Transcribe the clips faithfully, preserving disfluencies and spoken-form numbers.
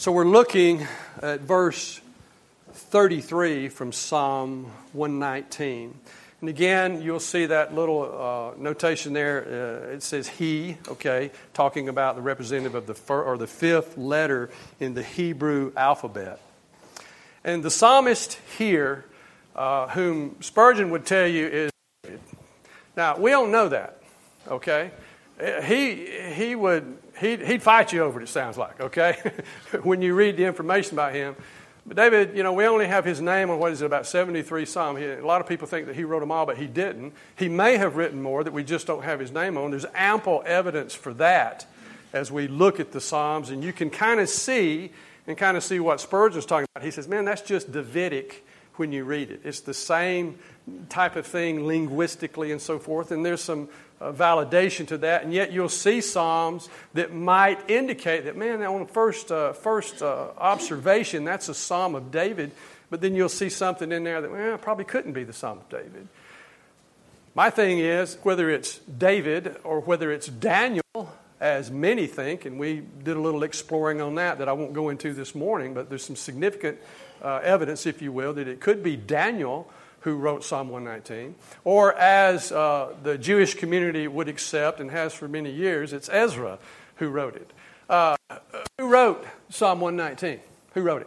So we're looking at verse thirty-three from Psalm one nineteen. And again, you'll see that little uh, notation there. Uh, it says he, okay, talking about the representative of the fir- or the fifth letter in the Hebrew alphabet. And the psalmist here, uh, whom Spurgeon would tell you is David. Now, we don't know that, okay? He he would he'd, he'd fight you over it, it sounds like, okay? When you read the information about him. But David, you know, we only have his name on, what is it, about seventy-three Psalms. He, a lot of people think that he wrote them all, but he didn't. He may have written more that we just don't have his name on. There's ample evidence for that as we look at the Psalms. And you can kind of see, and kind of see what Spurgeon's talking about. He says, man, that's just Davidic when you read it. It's the same type of thing linguistically and so forth. And there's some uh, validation to that. And yet you'll see Psalms that might indicate that, man, on first, uh, first uh, observation, that's a Psalm of David. But then you'll see something in there that, well, probably couldn't be the Psalm of David. My thing is, whether it's David or whether it's Daniel, as many think, and we did a little exploring on that that I won't go into this morning, but there's some significant uh, evidence, if you will, that it could be Daniel who wrote Psalm one nineteen, or as uh, the Jewish community would accept and has for many years, it's Ezra who wrote it. Uh, who wrote Psalm one nineteen? Who wrote it?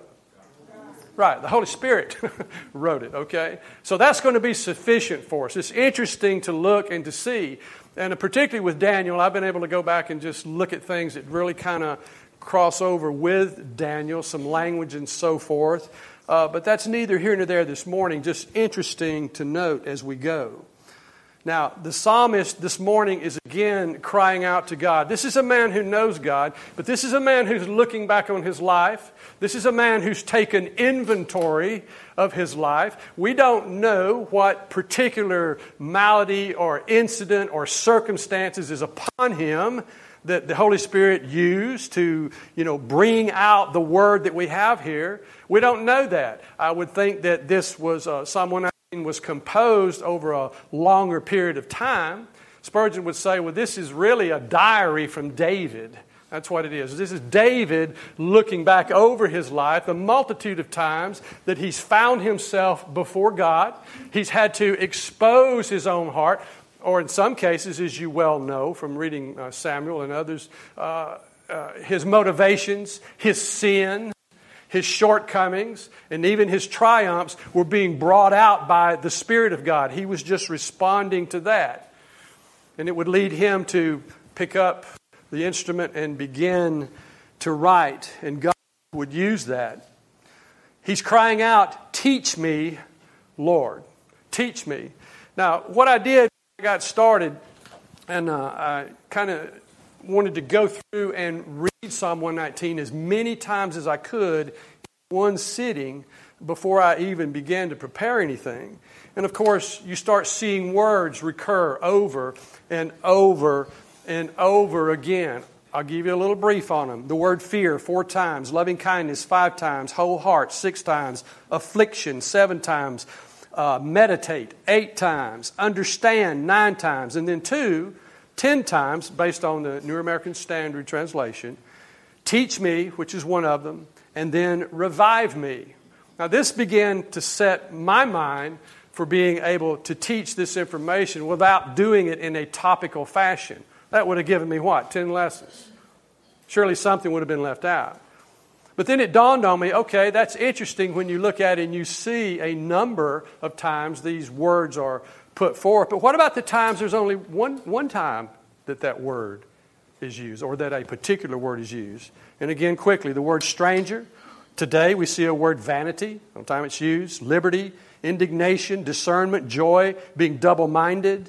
Right, the Holy Spirit wrote it, okay? So that's going to be sufficient for us. It's interesting to look and to see. And particularly with Daniel, I've been able to go back and just look at things that really kind of cross over with Daniel, some language and so forth. Uh, but that's neither here nor there this morning, just interesting to note as we go. Now, the psalmist this morning is again crying out to God. This is a man who knows God, but this is a man who's looking back on his life. This is a man who's taken inventory of his life. We don't know what particular malady or incident or circumstances is upon him that the Holy Spirit used to, you know, bring out the word that we have here. We don't know that. I would think that this was uh, Psalm one nineteen was composed over a longer period of time. Spurgeon would say, well, this is really a diary from David. That's what it is. This is David looking back over his life, the multitude of times that he's found himself before God. He's had to expose his own heart, or in some cases, as you well know from reading uh, Samuel and others, uh, uh, his motivations, his sin, his shortcomings, and even his triumphs were being brought out by the Spirit of God. He was just responding to that. And it would lead him to pick up the instrument and begin to write. And God would use that. He's crying out, "Teach me, Lord. Teach me." Now, what I did, I got started, and uh, I kind of wanted to go through and read Psalm one nineteen as many times as I could in one sitting before I even began to prepare anything. And of course, you start seeing words recur over and over and over again. I'll give you a little brief on them. The word fear, four times. Loving kindness, five times. Whole heart, six times. Affliction, seven times. Uh, meditate, eight times. Understand, nine times. And then two, ten times, based on the New American Standard Translation. Teach me, which is one of them. And then revive me. Now this began to set my mind for being able to teach this information without doing it in a topical fashion. That would have given me what? Ten lessons. Surely something would have been left out. But then it dawned on me, okay, that's interesting when you look at it and you see a number of times these words are put forth. But what about the times there's only one, one time that that word is used, or that a particular word is used? And again, quickly, the word stranger. Today we see a word vanity. Sometimes it's used. Liberty, indignation, discernment, joy, being double-minded,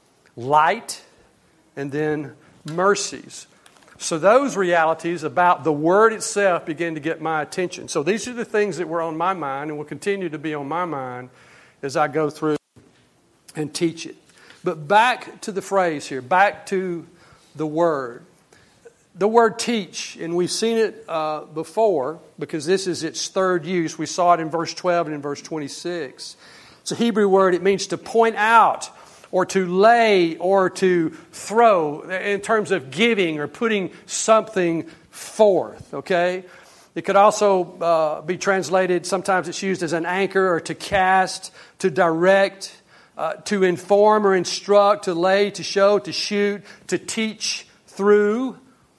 light, and then mercies. So those realities about the word itself began to get my attention. So these are the things that were on my mind and will continue to be on my mind as I go through and teach it. But back to the phrase here, back to the word. The word teach, and we've seen it uh, before because this is its third use. We saw it in verse twelve and in verse twenty-six. It's a Hebrew word. It means to point out, or to lay, or to throw, in terms of giving or putting something forth, okay? It could also uh, be translated, sometimes it's used as an anchor or to cast, to direct, uh, to inform or instruct, to lay, to show, to shoot, to teach through.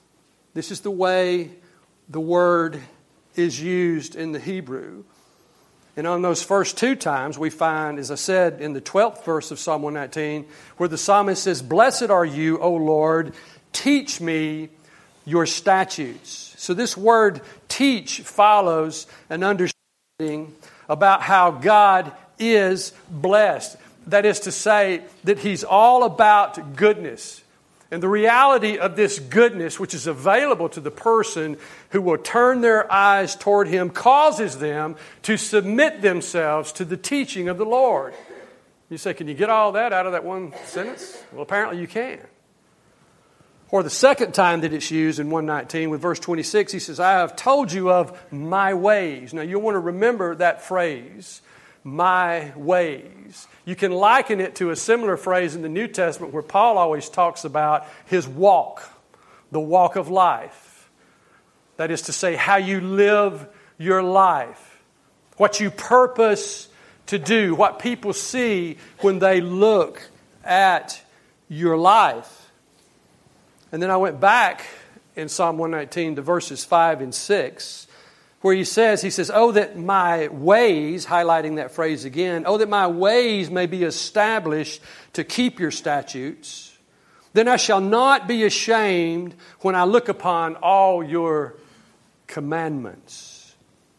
This is the way the word is used in the Hebrew. And on those first two times, we find, as I said, in the twelfth verse of Psalm one nineteen, where the psalmist says, "Blessed are you, O Lord, teach me your statutes." So this word teach follows an understanding about how God is blessed. That is to say, that He's all about goodness. And the reality of this goodness, which is available to the person who will turn their eyes toward Him, causes them to submit themselves to the teaching of the Lord. You say, can you get all that out of that one sentence? Well, apparently you can. Or the second time that it's used in one nineteen with verse twenty-six, he says, "I have told you of my ways." Now you'll want to remember that phrase, my ways. You can liken it to a similar phrase in the New Testament where Paul always talks about his walk, the walk of life. That is to say, how you live your life, what you purpose to do, what people see when they look at your life. And then I went back in Psalm one nineteen to verses five and six, where he says, he says, "Oh, that my ways," highlighting that phrase again, "oh, that my ways may be established to keep your statutes. Then I shall not be ashamed when I look upon all your commandments."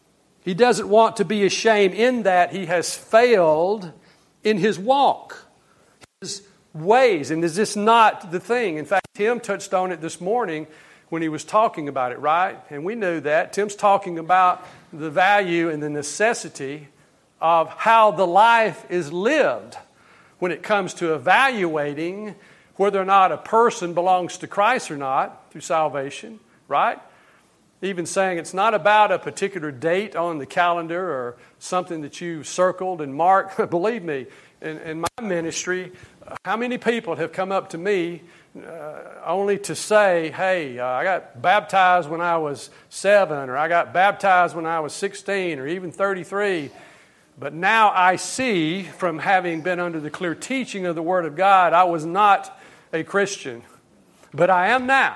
He doesn't want to be ashamed in that he has failed in his walk, his ways. And is this not the thing? In fact, Tim touched on it this morning when he was talking about it, right? And we knew that. Tim's talking about the value and the necessity of how the life is lived when it comes to evaluating whether or not a person belongs to Christ or not through salvation, right? Even saying it's not about a particular date on the calendar or something that you circled and marked. Believe me, in, in my ministry, how many people have come up to me uh, only to say, hey, uh, I got baptized when I was seven, or I got baptized when I was sixteen, or even thirty-three. But now I see, from having been under the clear teaching of the Word of God, I was not a Christian. But I am now.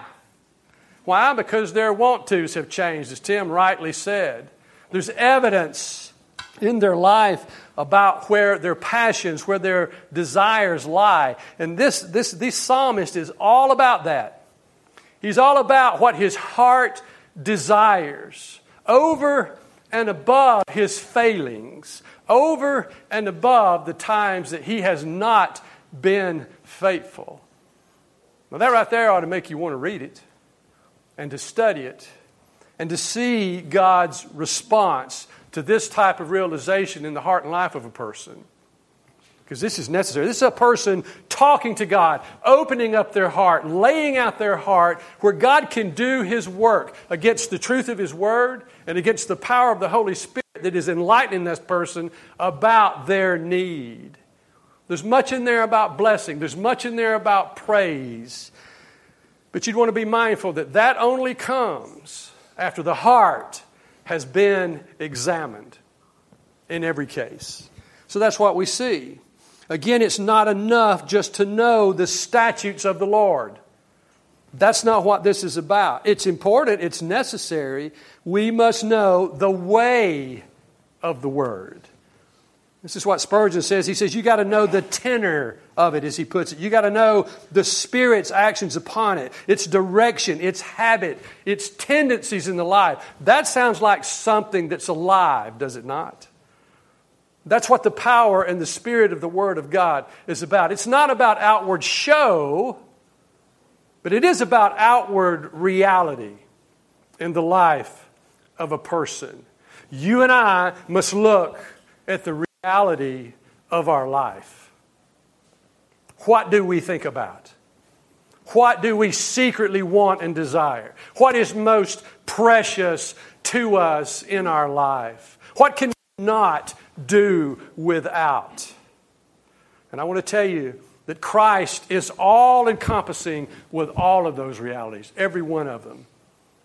Why? Because their want-tos have changed, as Tim rightly said. There's evidence in their life about where their passions, where their desires lie. And this, this, this psalmist is all about that. He's all about what his heart desires, over and above his failings, over and above the times that he has not been faithful. Now that right there ought to make you want to read it and to study it and to see God's response to this type of realization in the heart and life of a person. Because this is necessary. This is a person talking to God, opening up their heart, laying out their heart where God can do His work against the truth of His Word and against the power of the Holy Spirit that is enlightening this person about their need. There's much in there about blessing. There's much in there about praise. But you'd want to be mindful that that only comes after the heart has been examined in every case. So that's what we see. Again, it's not enough just to know the statutes of the Lord. That's not what this is about. It's important, it's necessary. We must know the way of the Word. This is what Spurgeon says. He says, you got to know the tenor of it, as he puts it. You got to know the Spirit's actions upon it, its direction, its habit, its tendencies in the life. That sounds like something that's alive, does it not? That's what the power and the Spirit of the Word of God is about. It's not about outward show, but it is about outward reality in the life of a person. You and I must look at the reality of our life. What do we think about? What do we secretly want and desire? What is most precious to us in our life? What can we not do without? And I want to tell you that Christ is all-encompassing with all of those realities, every one of them.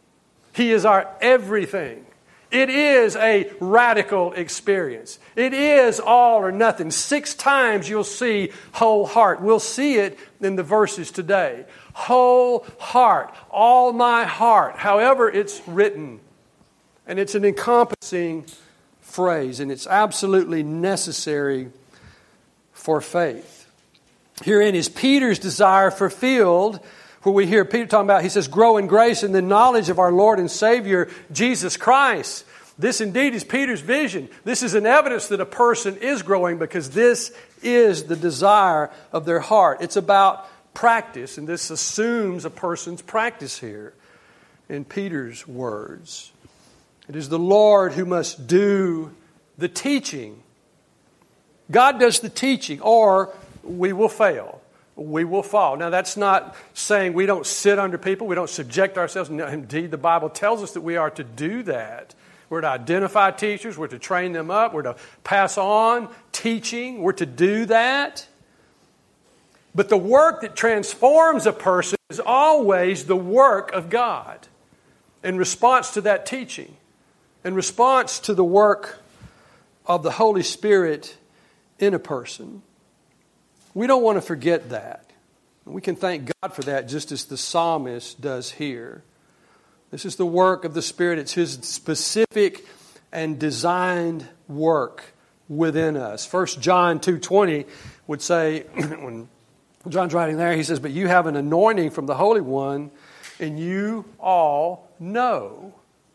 He is our everything. It is a radical experience. It is all or nothing. Six times you'll see whole heart. We'll see it in the verses today. Whole heart, all my heart, however it's written. And it's an encompassing phrase, and it's absolutely necessary for faith. Herein is Peter's desire fulfilled, where we hear Peter talking about, he says, grow in grace and the knowledge of our Lord and Savior, Jesus Christ. This indeed is Peter's vision. This is an evidence that a person is growing because this is the desire of their heart. It's about practice, and this assumes a person's practice here in Peter's words. It is the Lord who must do the teaching. God does the teaching, or we will fail. We will fall. Now, that's not saying we don't sit under people, we don't subject ourselves. No, indeed, the Bible tells us that we are to do that. We're to identify teachers, we're to train them up, we're to pass on teaching, we're to do that. But the work that transforms a person is always the work of God in response to that teaching, in response to the work of the Holy Spirit in a person. We don't want to forget that. We can thank God for that, just as the psalmist does here. This is the work of the Spirit. It's His specific and designed work within us. First John two twenty would say, when John's writing there, he says, but you have an anointing from the Holy One, and you all know.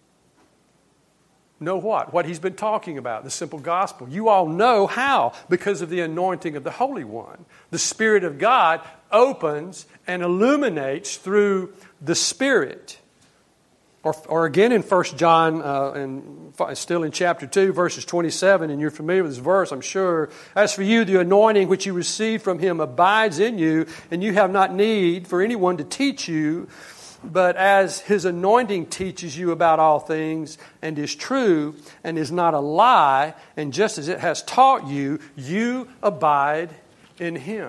Know what? What he's been talking about, the simple gospel. You all know how? Because of the anointing of the Holy One. The Spirit of God opens and illuminates through the Spirit. Or, or again in First John, uh, and still in chapter two, verses twenty-seven, and you're familiar with this verse, I'm sure. As for you, the anointing which you received from Him abides in you, and you have not need for anyone to teach you. But as His anointing teaches you about all things and is true and is not a lie, and just as it has taught you, you abide in Him.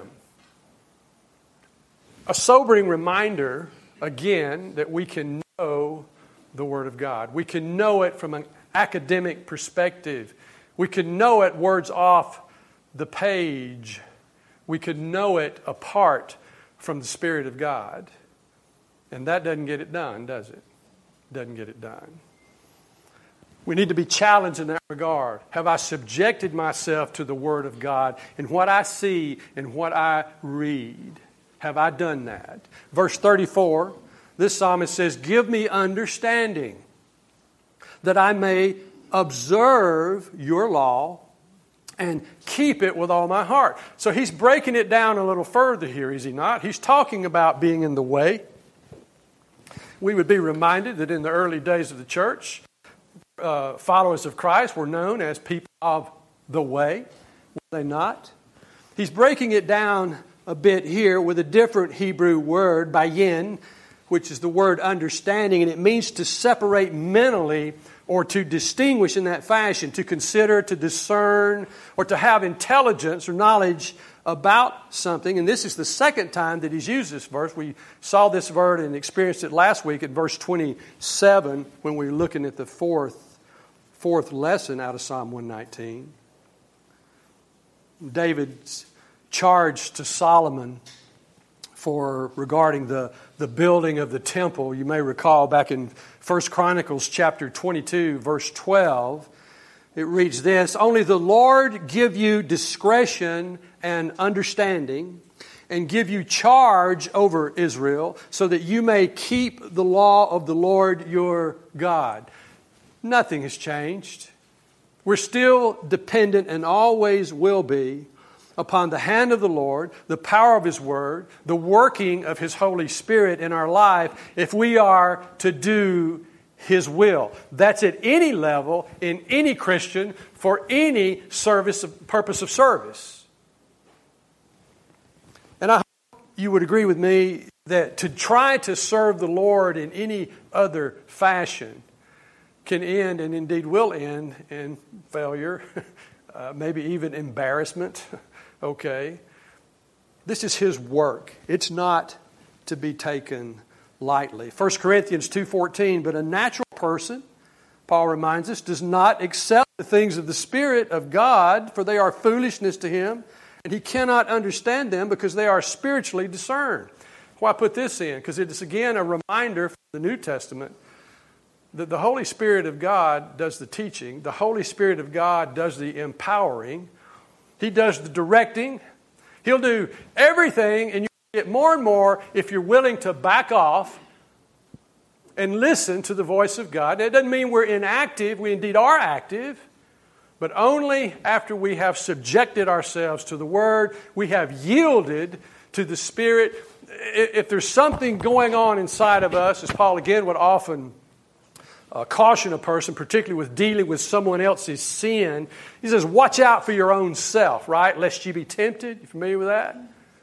A sobering reminder, again, that we can know the Word of God. We can know it from an academic perspective. We can know it words off the page. We can know it apart from the Spirit of God. And that doesn't get it done, does it? Doesn't get it done. We need to be challenged in that regard. Have I subjected myself to the Word of God in what I see and what I read? Have I done that? Verse thirty-four, this psalmist says, give me understanding that I may observe your law and keep it with all my heart. So he's breaking it down a little further here, is he not? He's talking about being in the way. We would be reminded that in the early days of the church, uh, followers of Christ were known as people of the way, were they not? He's breaking it down a bit here with a different Hebrew word, bayin, which is the word understanding, and it means to separate mentally or to distinguish in that fashion, to consider, to discern, or to have intelligence or knowledge about something. And this is the second time that he's used this verse. We saw this word and experienced it last week at verse twenty-seven when we were looking at the fourth, fourth lesson out of Psalm one nineteen. David's charge to Solomon for regarding the, the building of the temple. You may recall back in First Chronicles chapter twenty-two, verse twelve, it reads this, only the Lord give you discretion and understanding, and give you charge over Israel, so that you may keep the law of the Lord your God. Nothing has changed. We're still dependent and always will be upon the hand of the Lord, the power of His Word, the working of His Holy Spirit in our life, if we are to do His will. That's at any level, in any Christian, for any service, purpose of service. And I hope you would agree with me that to try to serve the Lord in any other fashion can end, and indeed will end, in failure, uh, maybe even embarrassment. Okay? This is His work. It's not to be taken lightly. First Corinthians two fourteen, but a natural person, Paul reminds us, does not accept the things of the Spirit of God, for they are foolishness to him, and he cannot understand them because they are spiritually discerned. Why I put this in? Because it is again a reminder from the New Testament that the Holy Spirit of God does the teaching. The Holy Spirit of God does the empowering. He does the directing. He'll do everything, and you get more and more if you're willing to back off and listen to the voice of God. That doesn't mean we're inactive. We indeed are active. But only after we have subjected ourselves to the Word, we have yielded to the Spirit. If there's something going on inside of us, as Paul again would often uh, caution a person, particularly with dealing with someone else's sin, he says, watch out for your own self, right? Lest you be tempted. You familiar with that?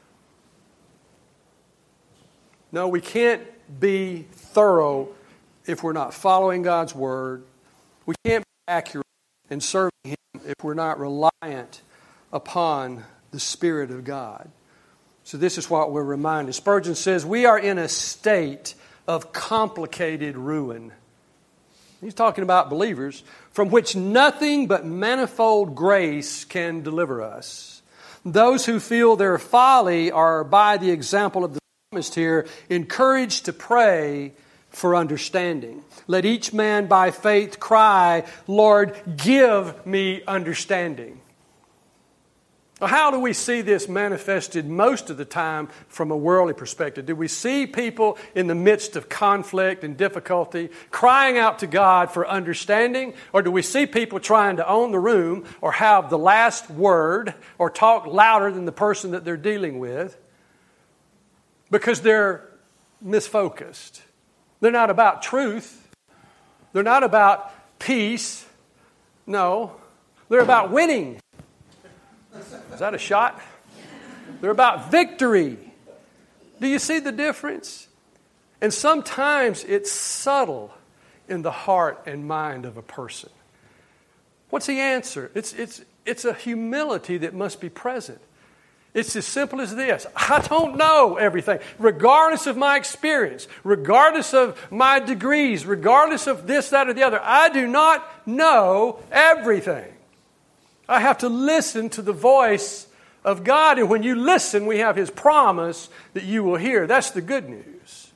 No, we can't be thorough if we're not following God's Word. We can't be accurate in serving Him if we're not reliant upon the Spirit of God. So this is what we're reminded. Spurgeon says, we are in a state of complicated ruin. He's talking about believers, from which nothing but manifold grace can deliver us. Those who feel their folly are, by the example of the psalmist here, encouraged to pray for understanding. Let each man by faith cry, Lord, give me understanding. How do we see this manifested most of the time from a worldly perspective? Do we see people in the midst of conflict and difficulty crying out to God for understanding? Or do we see people trying to own the room or have the last word or talk louder than the person that they're dealing with because they're misfocused? They're not about truth. They're not about peace. No, they're about winning. Is that a shot? They're about victory. Do you see the difference? And sometimes it's subtle in the heart and mind of a person. What's the answer? It's, it's, it's a humility that must be present. It's as simple as this. I don't know everything. Regardless of my experience, regardless of my degrees, regardless of this, that, or the other, I do not know everything. I have to listen to the voice of God. And when you listen, we have His promise that you will hear. That's the good news.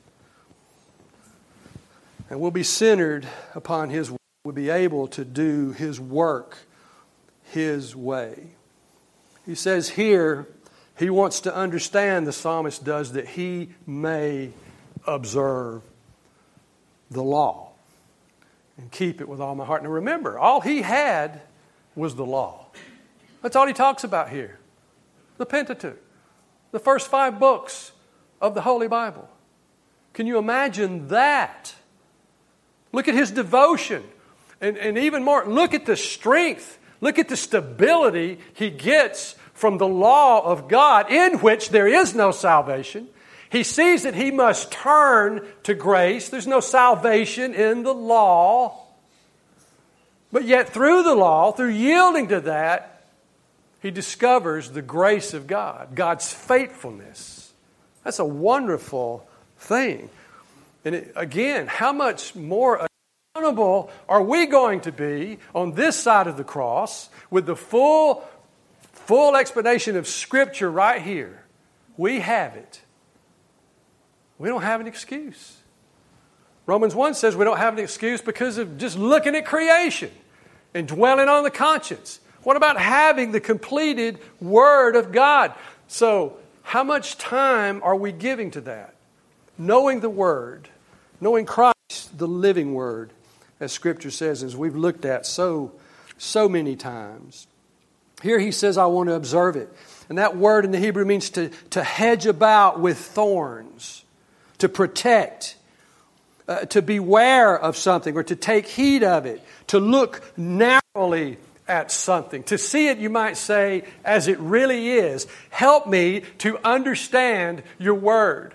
And we'll be centered upon His word. We'll be able to do His work His way. He says here, he wants to understand, the psalmist does, that he may observe the law and keep it with all my heart. Now remember, all he had was the law. That's all he talks about here. The Pentateuch. The first five books of the Holy Bible. Can you imagine that? Look at his devotion. And, and even more, look at the strength. Look at the stability he gets from the law of God, in which there is no salvation. He sees that he must turn to grace. There's no salvation in the law. But yet through the law, through yielding to that, he discovers the grace of God, God's faithfulness. That's a wonderful thing. And it, again, how much more accountable are we going to be on this side of the cross with the full, full explanation of Scripture right here? We have it. We don't have an excuse. Romans one says we don't have an excuse because of just looking at creation and dwelling on the conscience. What about having the completed Word of God? So, how much time are we giving to that? Knowing the Word, knowing Christ, the living Word, as Scripture says, as we've looked at so, so many times. Here he says, I want to observe it. And that word in the Hebrew means to, to hedge about with thorns, to protect, uh, to beware of something or to take heed of it, to look narrowly at something, to see it, you might say, as it really is. Help me to understand your word.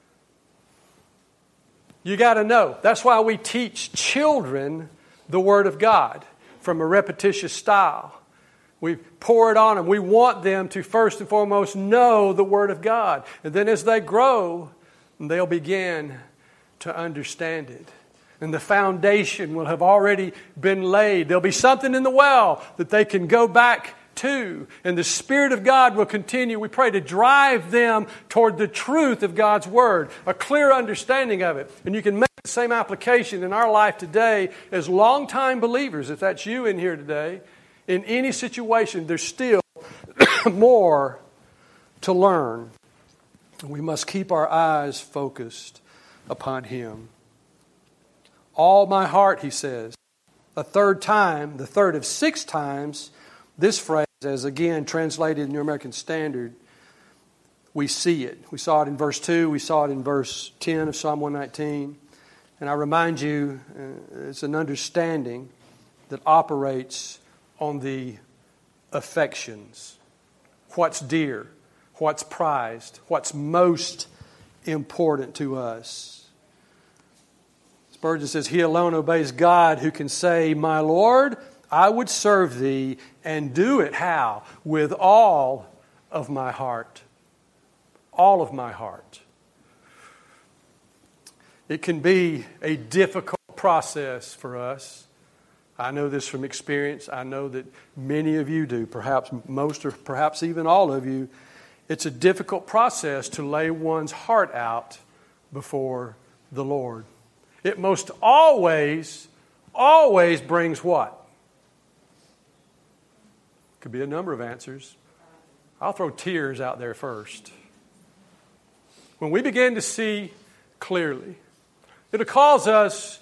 You got to know. That's why we teach children the Word of God from a repetitious style. We pour it on them. We want them to first and foremost know the Word of God. And then as they grow, they'll begin to understand it. And the foundation will have already been laid. There'll be something in the well that they can go back to. And the Spirit of God will continue, we pray, to drive them toward the truth of God's Word, a clear understanding of it. And you can make the same application in our life today as longtime believers, if that's you in here today. In any situation, there's still more to learn. We must keep our eyes focused upon Him. All my heart, he says. A third time, the third of six times, this phrase, as again translated in New American Standard, we see it. We saw it in verse two, we saw it in verse ten of Psalm one nineteen. And I remind you, uh, it's an understanding that operates on the affections. What's dear, what's prized, what's most important to us. Spurgeon says, he alone obeys God who can say, my Lord, I would serve thee and do it. How? With all of my heart. All of my heart. It can be a difficult process for us. I know this from experience. I know that many of you do, perhaps most or perhaps even all of you. It's a difficult process to lay one's heart out before the Lord. It most always, always brings what? Could be a number of answers. I'll throw tears out there first. When we begin to see clearly, it'll cause us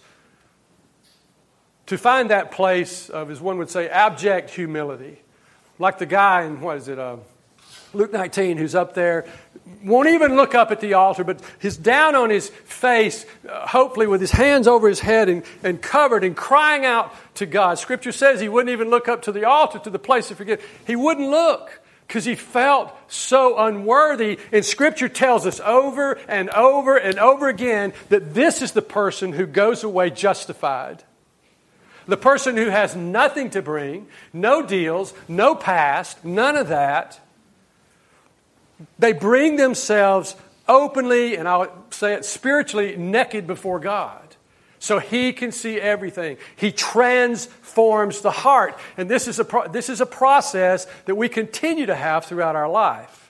to find that place of, as one would say, abject humility. Like the guy in, what is it, uh, Luke nineteen, who's up there, won't even look up at the altar, but he's down on his face, uh, hopefully with his hands over his head and, and covered and crying out to God. Scripture says he wouldn't even look up to the altar, to the place of forgiveness. He wouldn't look because he felt so unworthy. And Scripture tells us over and over and over again that this is the person who goes away justified. The person who has nothing to bring, no deals, no past, none of that. They bring themselves openly, and I'll say it spiritually, naked before God. So He can see everything. He transforms the heart. And this is a pro- this is a process that we continue to have throughout our life.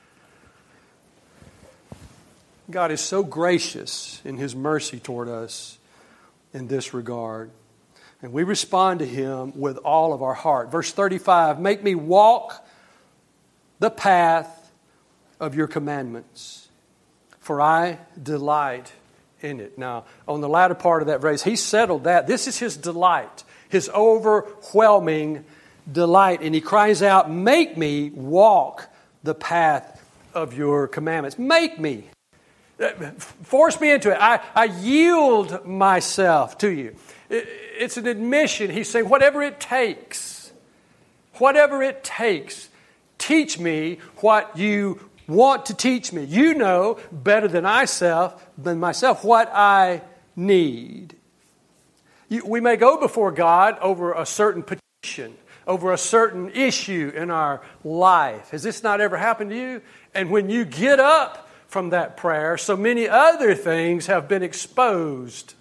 God is so gracious in His mercy toward us in this regard. And we respond to Him with all of our heart. Verse thirty-five, make me walk the path of your commandments, for I delight in it. Now, on the latter part of that phrase, he settled that. This is his delight, his overwhelming delight. And he cries out, make me walk the path of your commandments. Make me. Force me into it. I, I yield myself to you. It, it's an admission. He's saying, whatever it takes, whatever it takes, teach me what you want to teach me. You know better than I self, than myself what I need. You, we may go before God over a certain petition, over a certain issue in our life. Has this not ever happened to you? And when you get up from that prayer, so many other things have been exposed.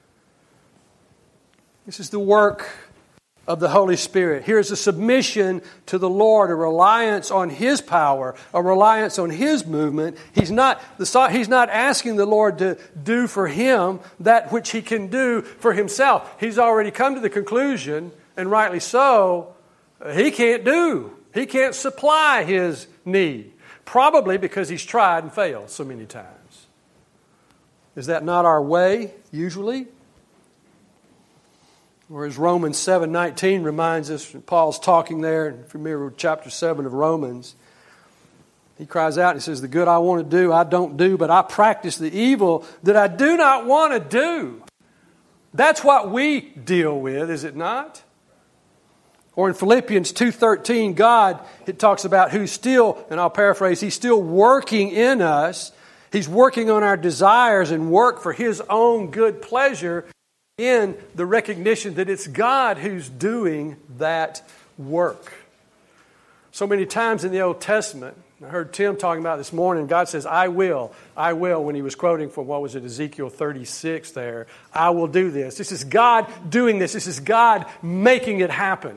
This is the work of the Holy Spirit. Here's a submission to the Lord, a reliance on His power, a reliance on His movement. He's not, the, he's not asking the Lord to do for him that which He can do for Himself. He's already come to the conclusion, and rightly so, He can't do. He can't supply His need. Probably because He's tried and failed so many times. Is that not our way, usually? Whereas Romans seven nineteen reminds us, Paul's talking there, if you remember chapter seven of Romans, he cries out and he says, the good I want to do, I don't do, but I practice the evil that I do not want to do. That's what we deal with, is it not? Or in Philippians two thirteen, God, it talks about who's still, and I'll paraphrase, He's still working in us. He's working on our desires and work for His own good pleasure, in the recognition that it's God who's doing that work. So many times in the Old Testament, I heard Tim talking about this morning. God says, I will. I will, when he was quoting from, what was it, Ezekiel thirty-six there. I will do this. This is God doing this. This is God making it happen.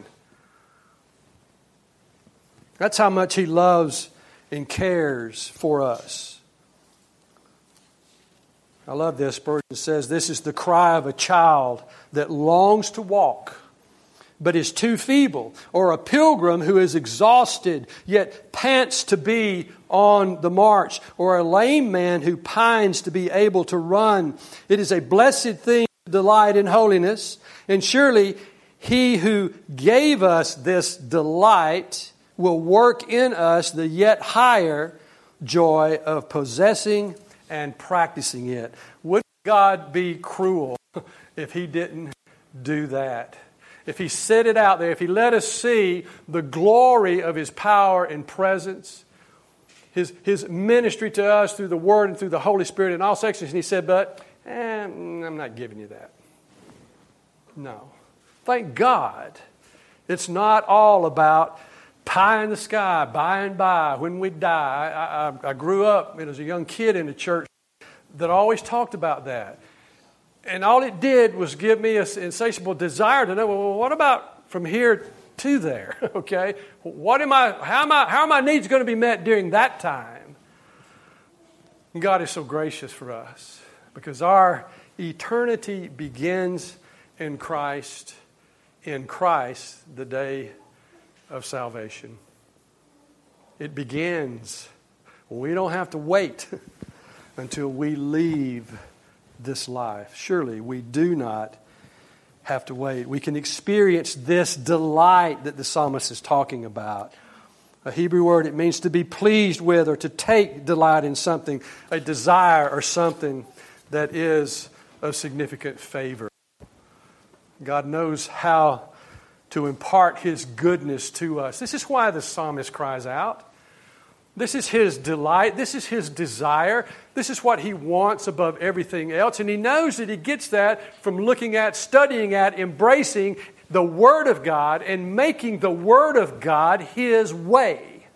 That's how much he loves and cares for us. I love this. Spurgeon says, this is the cry of a child that longs to walk, but is too feeble, or a pilgrim who is exhausted, yet pants to be on the march, or a lame man who pines to be able to run. It is a blessed thing to delight in holiness, and surely he who gave us this delight will work in us the yet higher joy of possessing and practicing it. Would God be cruel if he didn't do that? If he set it out there, if he let us see the glory of his power and presence, his, his ministry to us through the Word and through the Holy Spirit in all sections, and he said, but eh, I'm not giving you that. No. Thank God it's not all about pie in the sky, by and by, when we die. I, I, I grew up as a young kid in a church that always talked about that. And all it did was give me an insatiable desire to know, well, what about from here to there? Okay? What am I, how am I, how are my needs going to be met during that time? And God is so gracious for us because our eternity begins in Christ, in Christ, the day of salvation. It begins. We don't have to wait until we leave this life. Surely we do not have to wait. We can experience this delight that the psalmist is talking about. A Hebrew word, it means to be pleased with or to take delight in something, a desire or something that is of significant favor. God knows how to impart his goodness to us. This is why the psalmist cries out. This is his delight. This is his desire. This is what he wants above everything else. And he knows that he gets that from looking at, studying at, embracing the Word of God and making the Word of God his way.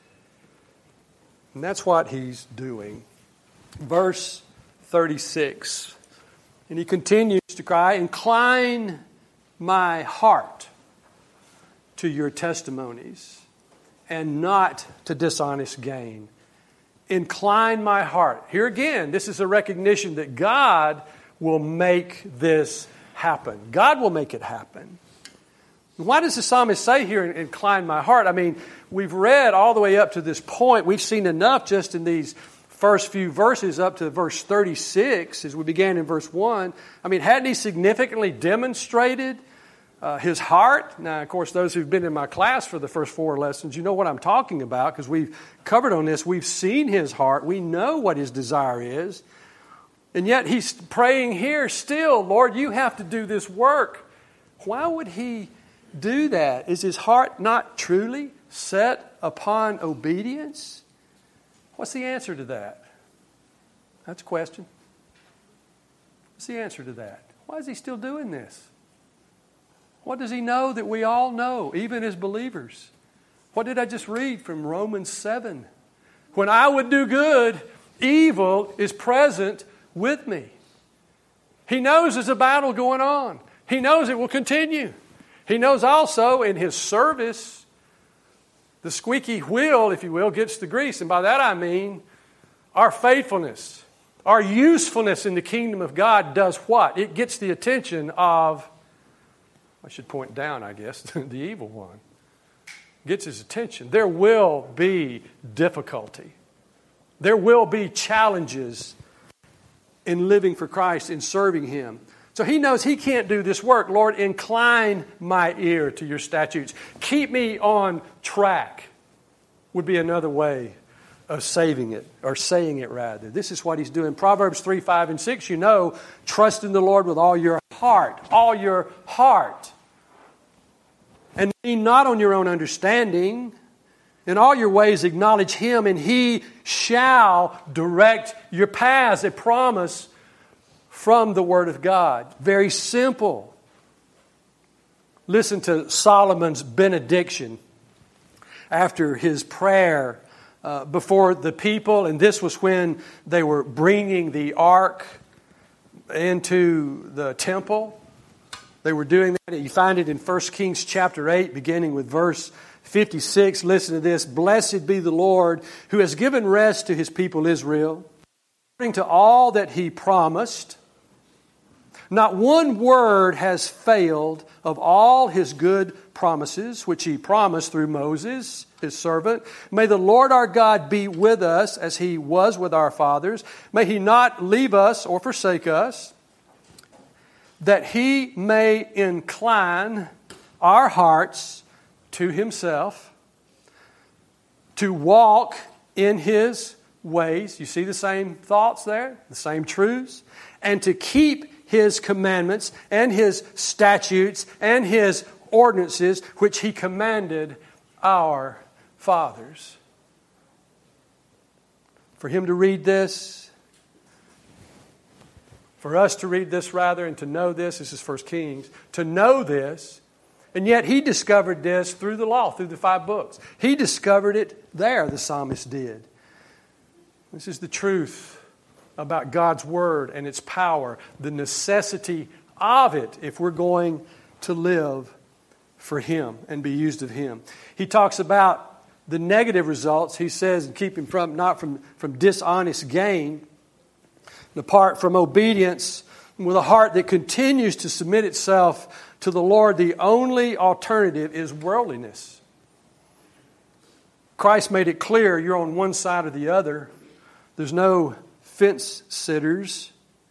And that's what he's doing. Verse thirty-six. And he continues to cry, incline my heart to your testimonies, and not to dishonest gain. Incline my heart. Here again, this is a recognition that God will make this happen. God will make it happen. Why does the psalmist say here, incline my heart? I mean, we've read all the way up to this point. We've seen enough just in these first few verses up to verse thirty-six, as we began in verse one. I mean, hadn't he significantly demonstrated Uh, his heart? Now, of course, those who've been in my class for the first four lessons, you know what I'm talking about because we've covered on this. We've seen his heart. We know what his desire is. And yet he's praying here still, Lord, you have to do this work. Why would he do that? Is his heart not truly set upon obedience? What's the answer to that? That's a question. What's the answer to that? Why is he still doing this? What does he know that we all know, even as believers? What did I just read from Romans seven? When I would do good, evil is present with me. He knows there's a battle going on. He knows it will continue. He knows also in his service, the squeaky wheel, if you will, gets the grease. And by that I mean our faithfulness, our usefulness in the kingdom of God does what? It gets the attention of, I should point down, I guess, the evil one. Gets his attention. There will be difficulty. There will be challenges in living for Christ, in serving him. So he knows he can't do this work. Lord, incline my ear to your statutes. Keep me on track would be another way of saving it, or saying it rather. This is what he's doing. Proverbs three, five, and six, you know, trust in the Lord with all your heart, all your heart. And lean not on your own understanding. In all your ways acknowledge him, and he shall direct your paths. A promise from the Word of God. Very simple. Listen to Solomon's benediction after his prayer uh, before the people, and this was when they were bringing the ark into the temple. They were doing that. You find it in First Kings chapter eight, beginning with verse fifty-six. Listen to this. Blessed be the Lord, who has given rest to His people Israel, according to all that He promised. Not one word has failed of all His good promises, which He promised through Moses, His servant. May the Lord our God be with us as He was with our fathers. May He not leave us or forsake us, that He may incline our hearts to Himself, to walk in His ways. You see the same thoughts there, the same truths, and to keep His commandments and His statutes and His ordinances, which He commanded our fathers. For him to read this, for us to read this rather, and to know this, this is First Kings, to know this, and yet he discovered this through the law, through the five books. He discovered it there, the psalmist did. This is the truth about God's Word and its power, the necessity of it if we're going to live for Him and be used of Him. He talks about the negative results. He says, keep him from, not from, from dishonest gain, apart from obedience, with a heart that continues to submit itself to the Lord. The only alternative is worldliness. Christ made it clear you're on one side or the other. There's no fence sitters.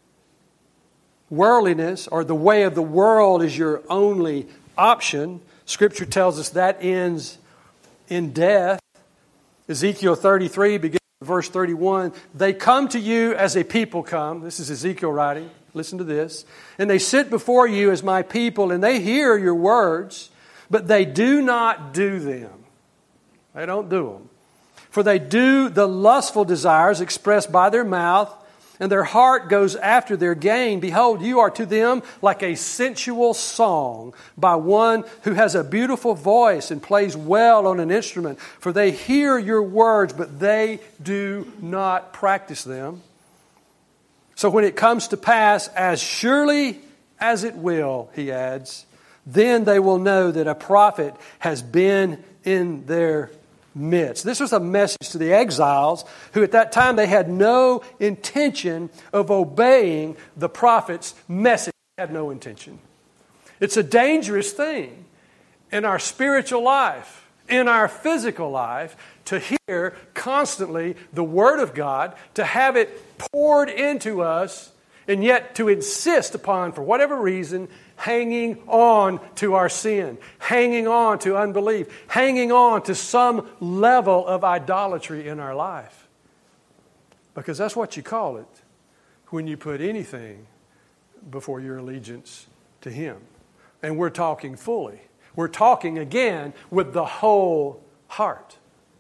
Worldliness, or the way of the world, is your only option. Scripture tells us that ends in death. Ezekiel thirty-three, beginning with verse thirty-one. They come to you as a people come. This is Ezekiel writing. Listen to this. And they sit before you as my people, and they hear your words, but they do not do them. They don't do them. For they do the lustful desires expressed by their mouth, and their heart goes after their gain. Behold, you are to them like a sensual song by one who has a beautiful voice and plays well on an instrument. For they hear your words, but they do not practice them. So when it comes to pass, as surely as it will, he adds, then they will know that a prophet has been in their midst. This was a message to the exiles who at that time they had no intention of obeying the prophet's message. They had no intention. It's a dangerous thing in our spiritual life, in our physical life, to hear constantly the Word of God, to have it poured into us, and yet to insist upon, for whatever reason, hanging on to our sin, hanging on to unbelief, hanging on to some level of idolatry in our life. Because that's what you call it when you put anything before your allegiance to Him. And we're talking fully. We're talking again with the whole heart.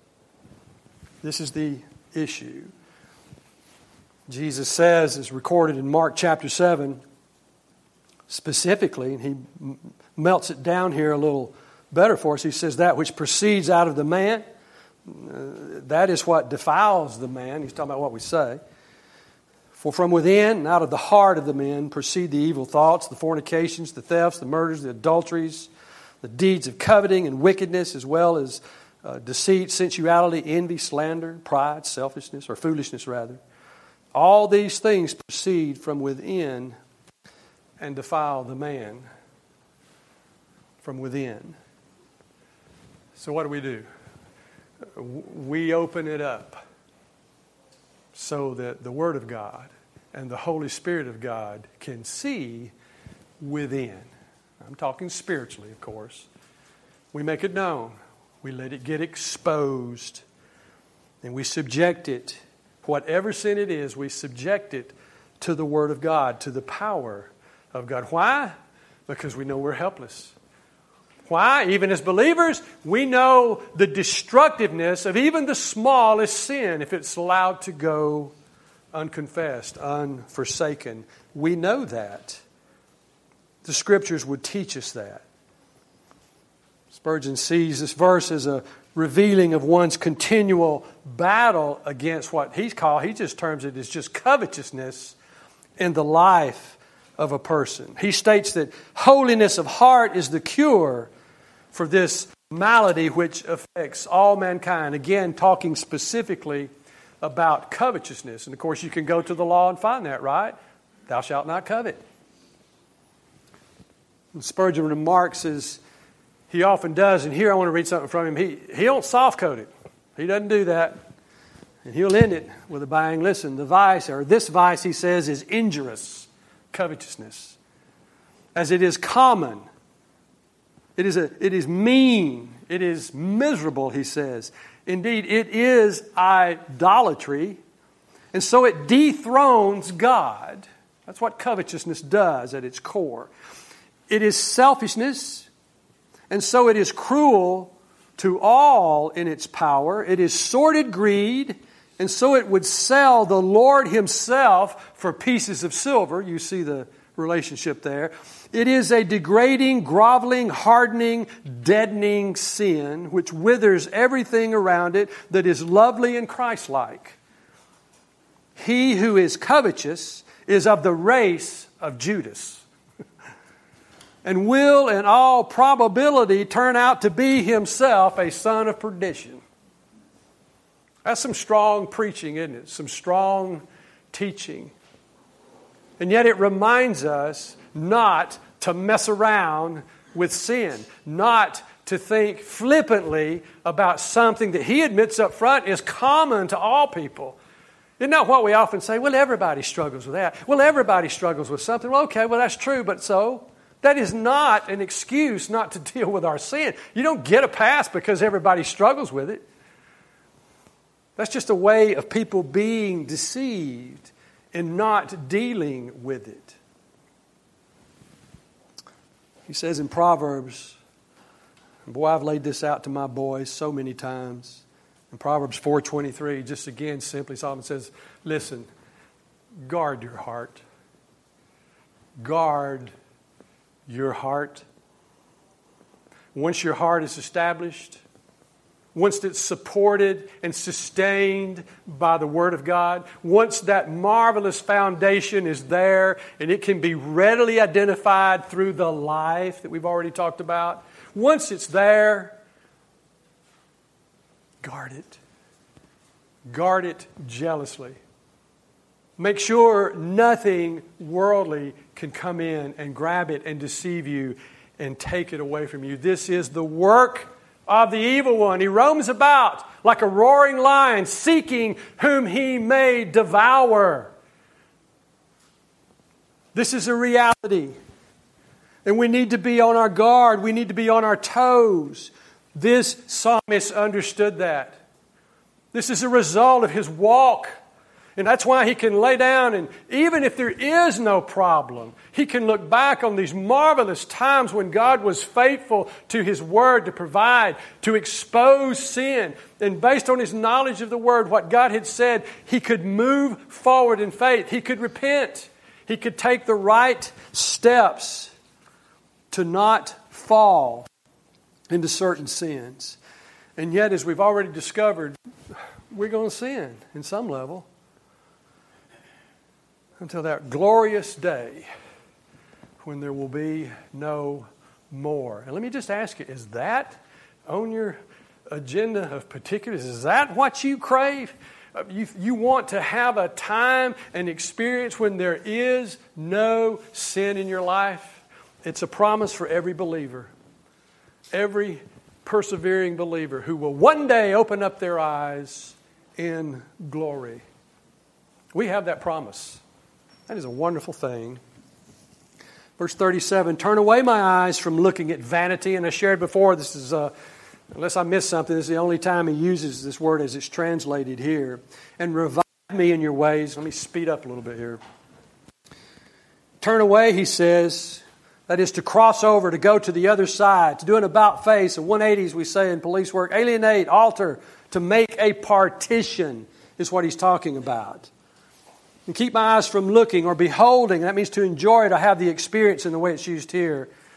This is the issue. Jesus says, as recorded in Mark chapter seven, specifically, and he melts it down here a little better for us. He says, that which proceeds out of the man, uh, that is what defiles the man. He's talking about what we say. For from within, out of the heart of the man, proceed the evil thoughts, the fornications, the thefts, the murders, the adulteries, the deeds of coveting and wickedness, as well as uh, deceit, sensuality, envy, slander, pride, selfishness, or foolishness rather. All these things proceed from within and defile the man from within. So what do we do? We open it up so that the Word of God and the Holy Spirit of God can see within. I'm talking spiritually, of course. We make it known. We let it get exposed. And we subject it, whatever sin it is, we subject it to the Word of God, to the power of God. Why? Because we know we're helpless. Why? Even as believers, we know the destructiveness of even the smallest sin if it's allowed to go unconfessed, unforsaken. We know that. The Scriptures would teach us that. Spurgeon sees this verse as a revealing of one's continual battle against what he's called, he just terms it as just covetousness in the life of a person. He states that holiness of heart is the cure for this malady which affects all mankind. Again, talking specifically about covetousness. And of course, you can go to the law and find that, right? Thou shalt not covet. And Spurgeon remarks as he often does, and here I want to read something from him. He, he don't soft-code it. He doesn't do that. And he'll end it with a bang. Listen, the vice, or this vice, he says, is injurious, covetousness, as it is common. It is, a, it is mean. It is miserable, he says. Indeed, it is idolatry, and so it dethrones God. That's what covetousness does at its core. It is selfishness, and so it is cruel to all in its power. It is sordid greed, and so it would sell the Lord Himself for pieces of silver. You see the relationship there. It is a degrading, groveling, hardening, deadening sin which withers everything around it that is lovely and Christ-like. He who is covetous is of the race of Judas, and will in all probability turn out to be himself a son of perdition. That's some strong preaching, isn't it? Some strong teaching. And yet it reminds us not to mess around with sin, not to think flippantly about something that he admits up front is common to all people. Isn't that what we often say? Well, everybody struggles with that. Well, everybody struggles with something. Well, okay, well, that's true, but so? That is not an excuse not to deal with our sin. You don't get a pass because everybody struggles with it. That's just a way of people being deceived and not dealing with it. He says in Proverbs, boy, I've laid this out to my boys so many times. In Proverbs four twenty-three, just again, simply Solomon says, listen, guard your heart. Guard your heart. Once your heart is established, once it's supported and sustained by the Word of God, once that marvelous foundation is there and it can be readily identified through the life that we've already talked about, once it's there, guard it. Guard it jealously. Make sure nothing worldly can come in and grab it and deceive you and take it away from you. This is the work of the evil one. He roams about like a roaring lion, seeking whom he may devour. This is a reality. And we need to be on our guard. We need to be on our toes. This psalmist understood that. This is a result of his walk. And that's why he can lay down, and even if there is no problem, he can look back on these marvelous times when God was faithful to His Word to provide, to expose sin. And based on his knowledge of the Word, what God had said, he could move forward in faith. He could repent. He could take the right steps to not fall into certain sins. And yet, as we've already discovered, we're going to sin in some level. Until that glorious day when there will be no more. And let me just ask you, is that on your agenda of particulars? Is that what you crave? You, you want to have a time and experience when there is no sin in your life? It's a promise for every believer. Every persevering believer who will one day open up their eyes in glory. We have that promise. That is a wonderful thing. Verse thirty-seven, turn away my eyes from looking at vanity. And I shared before, this is, uh, unless I missed something, this is the only time he uses this word as it's translated here. And revive me in your ways. Let me speed up a little bit here. Turn away, he says. That is to cross over, to go to the other side, to do an about face, a one eighty as we say in police work. Alienate, alter, to make a partition is what he's talking about. And keep my eyes from looking or beholding. That means to enjoy it. I have the experience in the way it's used here.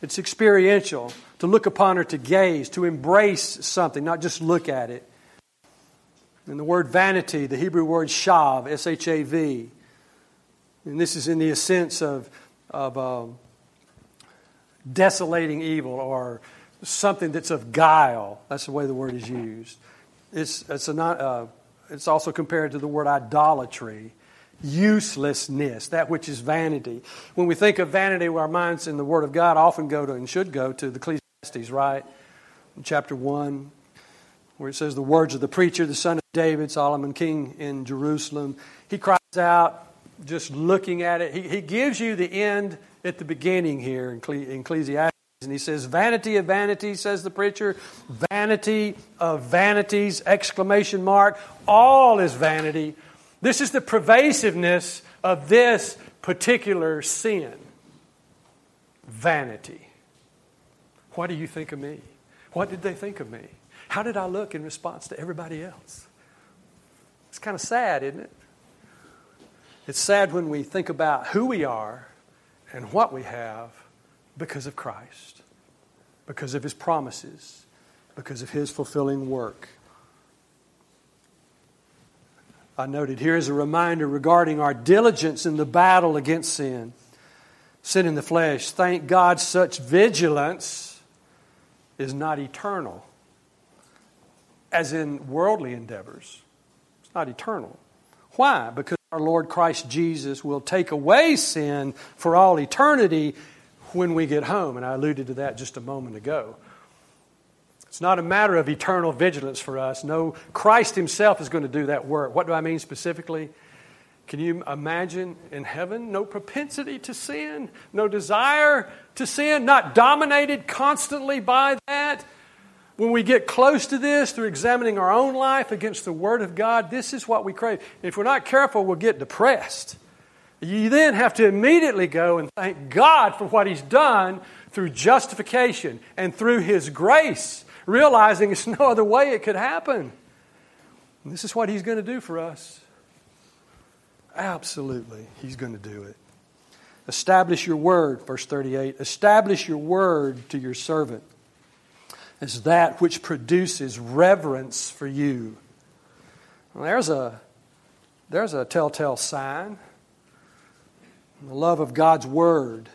It's experiential. To look upon or to gaze, to embrace something, not just look at it. And the word vanity, the Hebrew word shav, S H A V. And this is in the sense of, of um, desolating evil or something that's of guile. That's the way the word is used. It's, it's, a not, uh, it's also compared to the word idolatry, uselessness, that which is vanity. When we think of vanity, our minds in the Word of God often go to and should go to the Ecclesiastes, right? In chapter one, where it says the words of the preacher, the son of David, Solomon, king in Jerusalem. He cries out, just looking at it. He, he gives you the end at the beginning here in Ecclesiastes. And he says, vanity of vanities, says the preacher. Vanity of vanities, exclamation mark. All is vanity. This is the pervasiveness of this particular sin. Vanity. What do you think of me? What did they think of me? How did I look in response to everybody else? It's kind of sad, isn't it? It's sad when we think about who we are and what we have because of Christ, because of His promises, because of His fulfilling work. I noted here is a reminder regarding our diligence in the battle against sin. Sin in the flesh. Thank God such vigilance is not eternal, as in worldly endeavors. It's not eternal. Why? Because our Lord Christ Jesus will take away sin for all eternity when we get home. And I alluded to that just a moment ago. It's not a matter of eternal vigilance for us. No, Christ Himself is going to do that work. What do I mean specifically? Can you imagine in heaven no propensity to sin, no desire to sin, not dominated constantly by that? When we get close to this through examining our own life against the Word of God, this is what we crave. If we're not careful, we'll get depressed. You then have to immediately go and thank God for what He's done through justification and through His grace, realizing it's no other way it could happen. And this is what He's going to do for us. Absolutely, He's going to do it. Establish your word, verse thirty-eight. Establish your word to your servant as that which produces reverence for you. Well, there's a, there's a telltale sign. The love of God's word.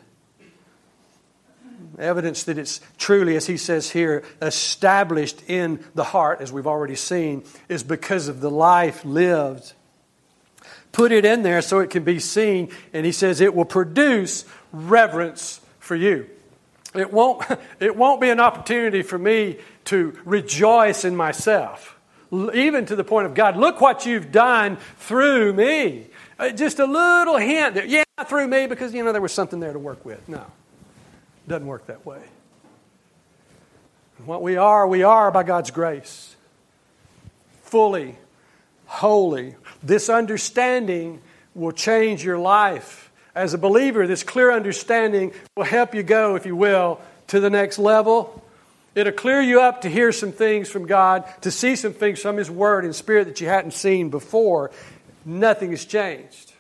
Evidence that it's truly, as he says here, established in the heart, as we've already seen, is because of the life lived. Put it in there so it can be seen, and he says it will produce reverence for you. It won't, it won't be an opportunity for me to rejoice in myself, even to the point of, God, look what you've done through me. Just a little hint that, yeah, through me, because, you know, there was something there to work with. No, it doesn't work that way. What we are, we are by God's grace. Fully, wholly. This understanding will change your life. As a believer, this clear understanding will help you go, if you will, to the next level. It'll clear you up to hear some things from God, to see some things from His Word and Spirit that you hadn't seen before. Nothing has changed.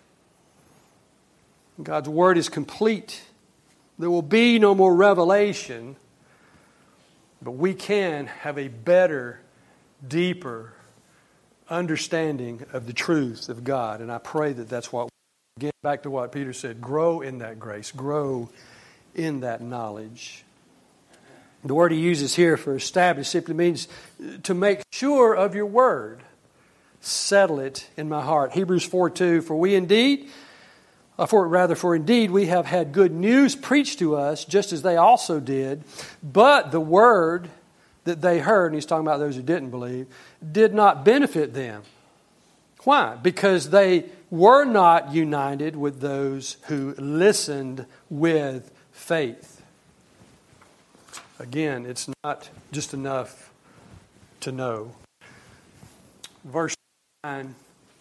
God's Word is complete. There will be no more revelation, but we can have a better, deeper understanding of the truth of God. And I pray that that's what, again, back to what Peter said, grow in that grace, grow in that knowledge. The word he uses here for establish simply means to make sure of your word. Settle it in my heart. Hebrews four two, for we indeed, uh, for rather, for indeed we have had good news preached to us, just as they also did, but the word that they heard, and he's talking about those who didn't believe, did not benefit them. Why? Because they were not united with those who listened with faith. Again, it's not just enough to know. Verse nine,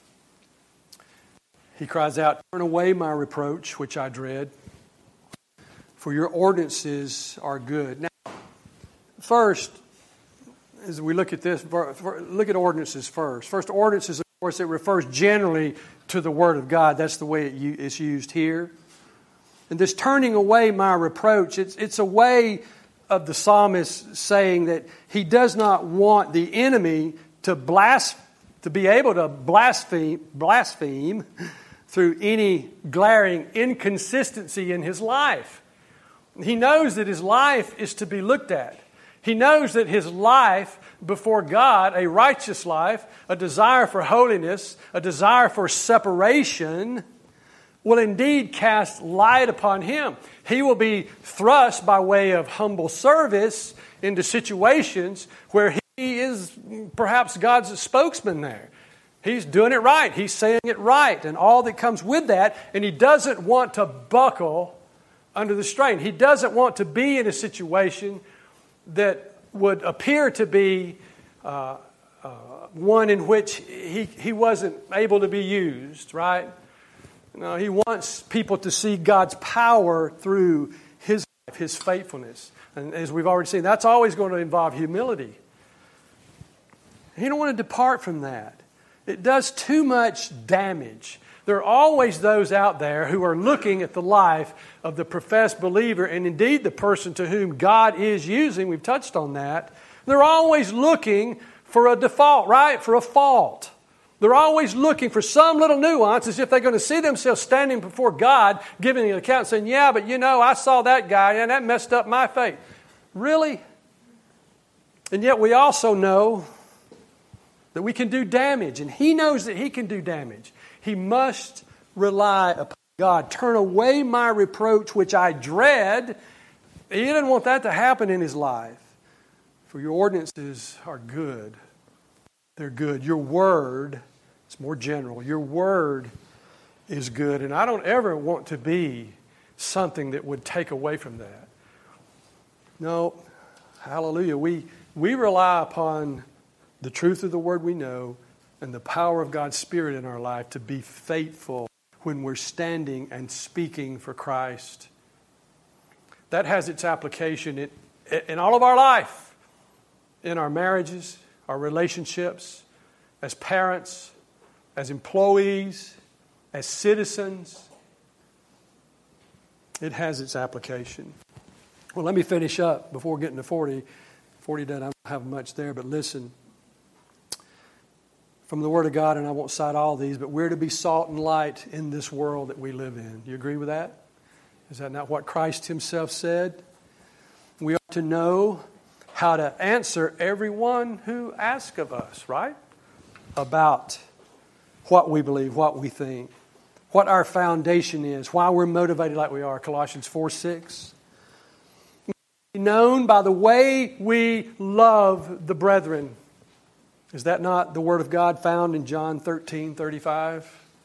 he cries out, turn away my reproach, which I dread, for your ordinances are good. Now, first, as we look at this, look at ordinances first. First, ordinances, of course, it refers generally to the Word of God. That's the way it's used here. And this turning away my reproach, it's, it's a way of the psalmist saying that he does not want the enemy to blas- to be able to blaspheme, blaspheme through any glaring inconsistency in his life. He knows that his life is to be looked at. He knows that his life before God, a righteous life, a desire for holiness, a desire for separation, will indeed cast light upon him. He will be thrust by way of humble service into situations where he is perhaps God's spokesman there. He's doing it right. He's saying it right and all that comes with that. And he doesn't want to buckle under the strain. He doesn't want to be in a situation that would appear to be uh, uh, one in which he, he wasn't able to be used, right? No, he wants people to see God's power through his life, his faithfulness. And as we've already seen, that's always going to involve humility. He don't want to depart from that. It does too much damage. There are always those out there who are looking at the life of the professed believer and indeed the person to whom God is using. We've touched on that. They're always looking for a default, right? For a fault. They're always looking for some little nuance as if they're going to see themselves standing before God, giving an account saying, yeah, but you know, I saw that guy and that messed up my faith. Really? And yet we also know that we can do damage, and he knows that he can do damage. He must rely upon God. Turn away my reproach, which I dread. He didn't want that to happen in his life. For your ordinances are good. They're good. Your word, it's more general. Your word is good. And I don't ever want to be something that would take away from that. No, hallelujah. We, we rely upon the truth of the word we know and the power of God's Spirit in our life to be faithful when we're standing and speaking for Christ. That has its application in, in all of our life, in our marriages, our relationships, as parents, as employees, as citizens. It has its application. Well, let me finish up before getting to forty. forty doesn't I don't have much there, but listen. From the Word of God, and I won't cite all these, but we're to be salt and light in this world that we live in. Do you agree with that? Is that not what Christ himself said? We are to know how to answer everyone who asks of us, right? About what we believe, what we think, what our foundation is, why we're motivated like we are. Colossians four six. Be known by the way we love the brethren. Is that not the word of God found in John thirteen thirty-five?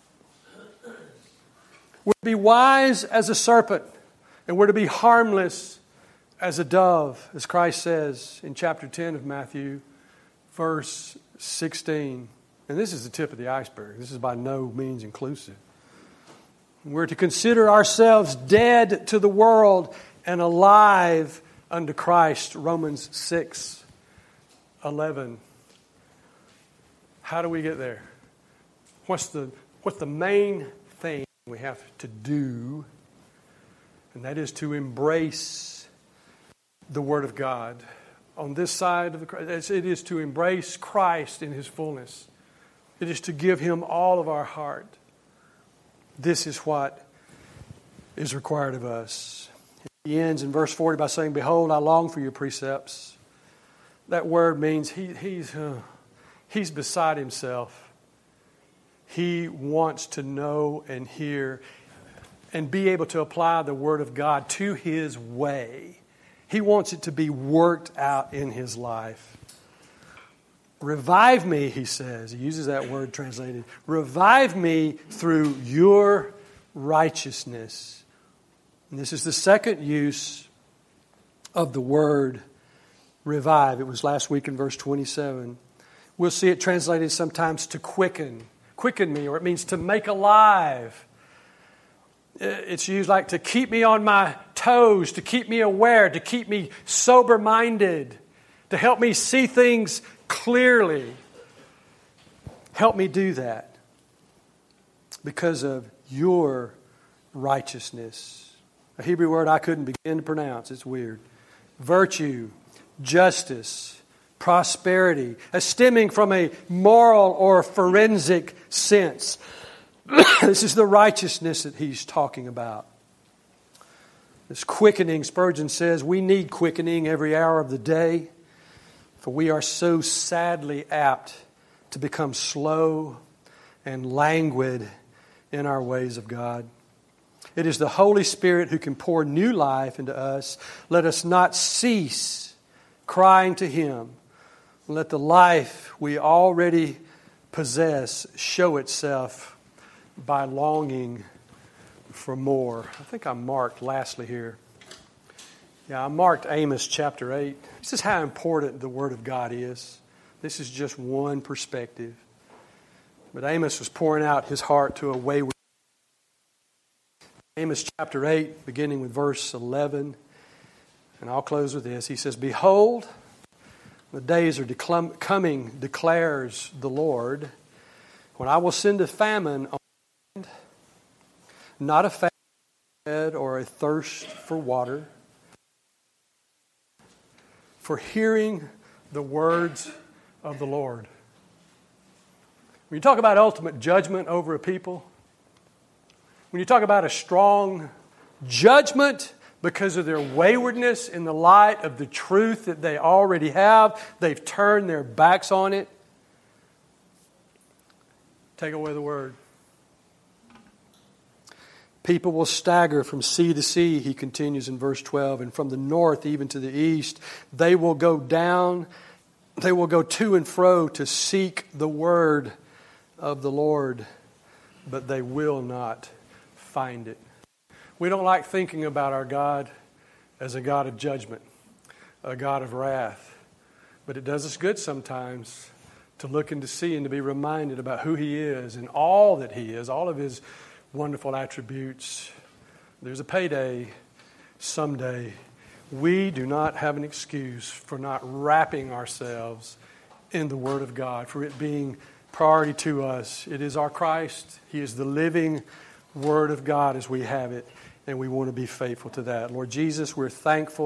We're to be wise as a serpent, and we're to be harmless as a dove, as Christ says in chapter ten of Matthew, verse sixteen. And this is the tip of the iceberg. This is by no means inclusive. We're to consider ourselves dead to the world and alive unto Christ, Romans six eleven. How do we get there? What's the, what's the main thing we have to do? And that is to embrace the Word of God. On this side of the cross, it is to embrace Christ in His fullness. It is to give Him all of our heart. This is what is required of us. He ends in verse forty by saying, "Behold, I long for your precepts." That word means he, he's, uh, he's beside himself. He wants to know and hear and be able to apply the Word of God to his way. He wants it to be worked out in his life. Revive me, he says. He uses that word translated. Revive me through your righteousness. And this is the second use of the word revive. It was last week in verse twenty-seven. We'll see it translated sometimes to quicken. Quicken me, or it means to make alive. It's used like to keep me on my toes, to keep me aware, to keep me sober-minded, to help me see things clearly. Help me do that because of your righteousness. a Hebrew word I couldn't begin to pronounce. It's weird. Virtue, justice, prosperity, as stemming from a moral or forensic sense. This is the righteousness that he's talking about. This quickening, Spurgeon says, we need quickening every hour of the day, for we are so sadly apt to become slow and languid in our ways of God. It is the Holy Spirit who can pour new life into us. Let us not cease crying to Him. Let the life we already possess show itself by longing for more. I think I marked lastly here. Yeah, I marked Amos chapter eight. This is how important the Word of God is. This is just one perspective. But Amos was pouring out his heart to a wayward. Amos chapter eight, beginning with verse eleven. And I'll close with this. He says, Behold, the days are declum- coming, declares the Lord, when I will send a famine on the land, not a famine for bread or a thirst for water, for hearing the words of the Lord. When you talk about ultimate judgment over a people, when you talk about a strong judgment because of their waywardness in the light of the truth that they already have, they've turned their backs on it. Take away the word. People will stagger from sea to sea, he continues in verse twelve, and from the north even to the east. They will go down, they will go to and fro to seek the word of the Lord, but they will not find it. We don't like thinking about our God as a God of judgment, a God of wrath. But it does us good sometimes to look and to see and to be reminded about who He is and all that He is, all of His wonderful attributes. There's a payday someday. We do not have an excuse for not wrapping ourselves in the Word of God, for it being priority to us. It is our Christ. He is the living Word of God as we have it, and we want to be faithful to that. Lord Jesus, we're thankful